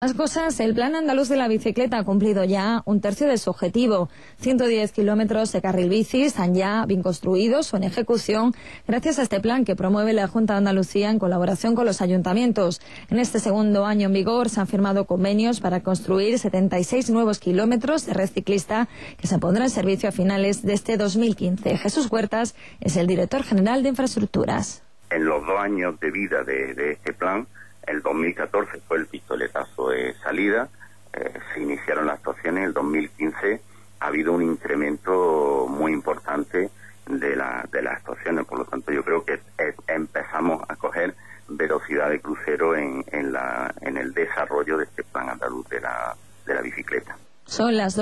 Más cosas, el Plan Andaluz de la Bicicleta ha cumplido ya un tercio de su objetivo. 110 kilómetros de carril bici están ya bien construidos o en ejecución gracias a este plan que promueve la Junta de Andalucía en colaboración con los ayuntamientos. En este segundo año en vigor se han firmado convenios para construir 76 nuevos kilómetros de red ciclista que se pondrán en servicio a finales de este 2015. Jesús Huertas es el director general de Infraestructuras. En los 2 años de vida de este plan, el 2014 fue el pistoletazo de salida, se iniciaron las actuaciones, el 2015 ha habido un incremento muy importante de las actuaciones, por lo tanto yo creo que empezamos a coger velocidad de crucero en el desarrollo de este plan andaluz de la bicicleta. Son las